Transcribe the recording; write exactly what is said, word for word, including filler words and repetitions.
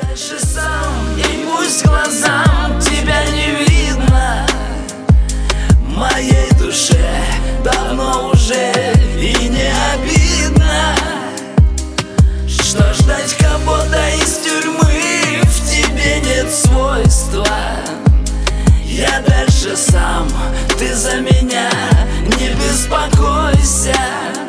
дальше сам, и пусть глазам тебя не видно. Моей душе давно уже и не обидно, что ждать кого-то из тюрьмы в тебе нет свойства. Я дальше сам, ты за меня не беспокойся.